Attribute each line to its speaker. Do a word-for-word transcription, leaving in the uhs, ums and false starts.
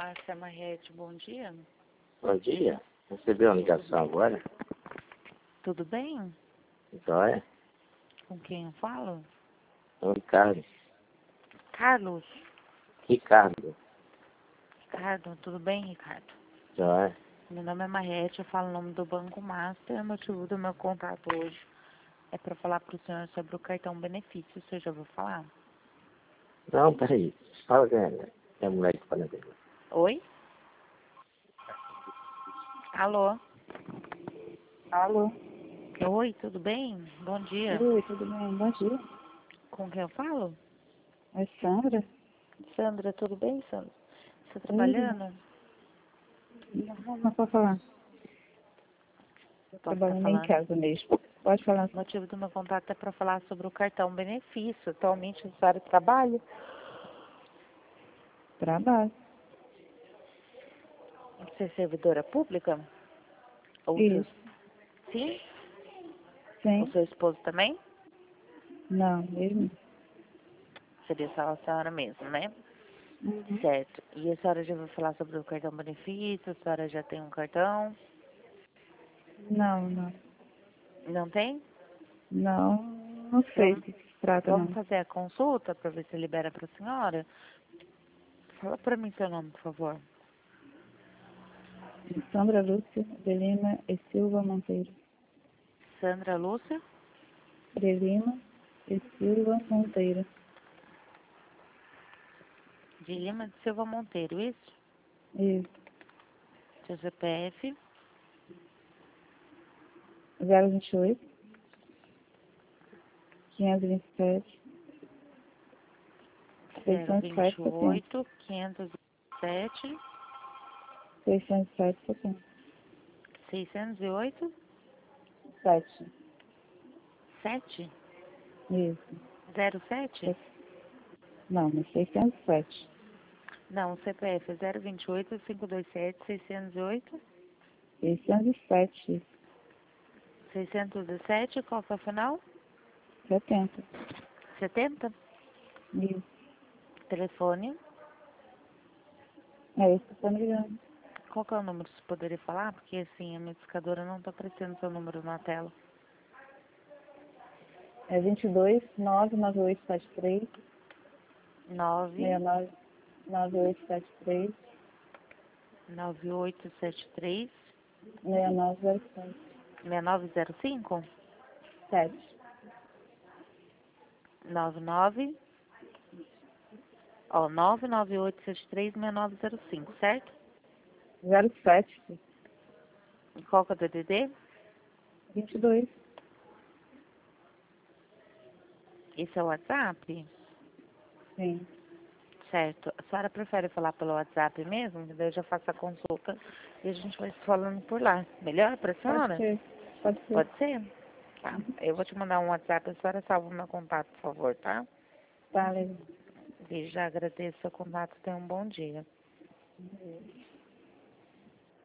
Speaker 1: Márcia Marrete, bom dia.
Speaker 2: Bom dia. Recebeu a ligação agora?
Speaker 1: Tudo bem?
Speaker 2: Joia?
Speaker 1: Com quem eu falo?
Speaker 2: O Ricardo.
Speaker 1: Carlos.
Speaker 2: Ricardo.
Speaker 1: Ricardo, tudo bem, Ricardo?
Speaker 2: Joia?
Speaker 1: Meu nome é Marrete, eu falo o nome do Banco Master. O motivo do meu contato hoje é para falar para o senhor sobre o cartão benefício. Você já ouviu falar?
Speaker 2: Não, peraí. Fala que é, é mulher que fala dele.
Speaker 1: Oi? Alô?
Speaker 3: Alô?
Speaker 1: Oi, tudo bem? Bom dia.
Speaker 3: Oi, tudo bem? Bom dia.
Speaker 1: Com quem eu falo?
Speaker 3: É Sandra?
Speaker 1: Sandra, tudo bem, Sandra? Você está
Speaker 3: Tudo.
Speaker 1: trabalhando?
Speaker 3: Não, não pode falar. Estou
Speaker 1: Posso estar
Speaker 3: trabalhando em
Speaker 1: falando?
Speaker 3: casa mesmo. Pode falar.
Speaker 1: O motivo do meu contato é para falar sobre o cartão benefício. Atualmente a senhora trabalha?
Speaker 3: Trabalho.
Speaker 1: Você é servidora pública? Ou seu...
Speaker 3: Isso.
Speaker 1: Sim? O
Speaker 3: Sim?
Speaker 1: seu esposo também?
Speaker 3: Não, mesmo?
Speaker 1: Seria só a senhora mesmo, né?
Speaker 3: Uhum.
Speaker 1: Certo. E a senhora já ouviu falar sobre o cartão benefício? A senhora já tem um cartão?
Speaker 3: Não, não.
Speaker 1: Não tem?
Speaker 3: Não, não sei
Speaker 1: Vamos,
Speaker 3: do que se trata,
Speaker 1: vamos
Speaker 3: não.
Speaker 1: fazer a consulta para ver se libera para a senhora? Fala para mim seu nome, por favor.
Speaker 3: Sandra Lúcia de Lima e Silva Monteiro.
Speaker 1: Sandra Lúcia?
Speaker 3: De Lima e Silva Monteiro.
Speaker 1: De Lima de Silva Monteiro, isso?
Speaker 3: Isso.
Speaker 1: Seu C P F?
Speaker 3: zero vinte e oito, quinhentos e vinte e sete,
Speaker 1: zero
Speaker 3: seiscentos e
Speaker 1: vinte
Speaker 3: sete,
Speaker 1: e
Speaker 3: setenta.
Speaker 1: oito, quinhentos e sete,
Speaker 3: seiscentos e sete, setenta.
Speaker 1: seiscentos e oito,
Speaker 3: sete.
Speaker 1: sete,
Speaker 3: Isso.
Speaker 1: zero sete?
Speaker 3: Não, mas seiscentos e sete.
Speaker 1: Não, o C P F é zero vinte e oito, cinco dois sete, seiscentos e oito,
Speaker 3: seiscentos e sete.
Speaker 1: seiscentos e sete, qual que é o final?
Speaker 3: setenta.
Speaker 1: setenta?
Speaker 3: Isso.
Speaker 1: Telefone.
Speaker 3: É isso que eu tô me ligando.
Speaker 1: Qual que é o número, você poderia falar? Porque assim, a minha discadora não está aparecendo seu número na tela.
Speaker 3: É vinte e dois, nove nove oito sete três,
Speaker 1: nove
Speaker 3: seis nove, nove oito sete três,
Speaker 1: nove oito sete três,
Speaker 3: seis nove zero sete.
Speaker 1: seis nove zero cinco,
Speaker 3: sete.
Speaker 1: nove nove, ó, nove nove oito sete três, seis nove zero cinco, certo?
Speaker 3: zero sete.
Speaker 1: E qual que é o D D D?
Speaker 3: vinte e dois.
Speaker 1: Esse é o WhatsApp?
Speaker 3: Sim.
Speaker 1: Certo. A senhora prefere falar pelo WhatsApp mesmo? Daí eu já faço a consulta e a gente vai se falando por lá. Melhor para a
Speaker 3: Pode
Speaker 1: senhora?
Speaker 3: ser. Pode ser.
Speaker 1: Pode ser? Tá. Eu vou te mandar um WhatsApp, a senhora salva o meu contato, por favor, tá?
Speaker 3: Tá, legal.
Speaker 1: E já agradeço o contato. Tenha um bom dia.